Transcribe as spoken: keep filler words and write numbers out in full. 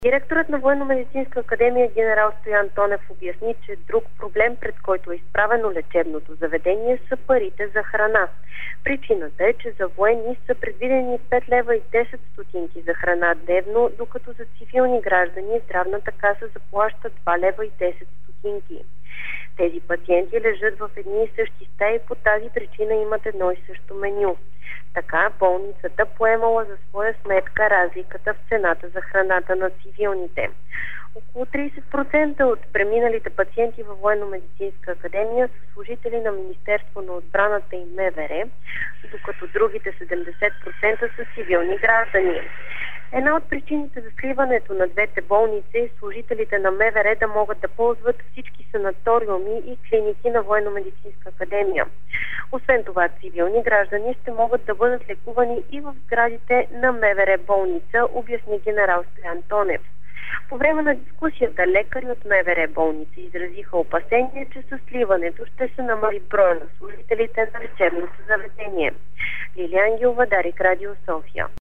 Директорът на Военно-медицинска академия генерал Стоян Тонев обясни, че друг проблем, пред който е изправено лечебното заведение, са парите за храна. Причината е, че за военни са предвидени пет лева и десет стотинки за храна дневно, докато за цивилни граждани здравната каса заплаща два лева и десет стотинки. Тези пациенти лежат в едни и същи стаи и по тази причина имат едно и също меню. Така болницата поемала за своя сметка разликата в цената за храната на цивилните. Около тридесет процента от преминалите пациенти във Военно-медицинска академия са служители на Министерство на отбраната и МВР, докато другите седемдесет процента са цивилни граждани. Една от причините за сливането на двете болници е служителите на МВР да могат да ползват всички санаториуми и клиники на Военно-медицинска академия. Освен това, цивилни граждани ще могат да бъдат лекувани и в сградите на МВР болница, обясни генерал Стоян Тонев. По време на дискусията лекари от МВР болници изразиха опасение, че със сливането ще се намали броя на служителите на лечебното заведение. Лилия Ангелова, Дарик Радио, София.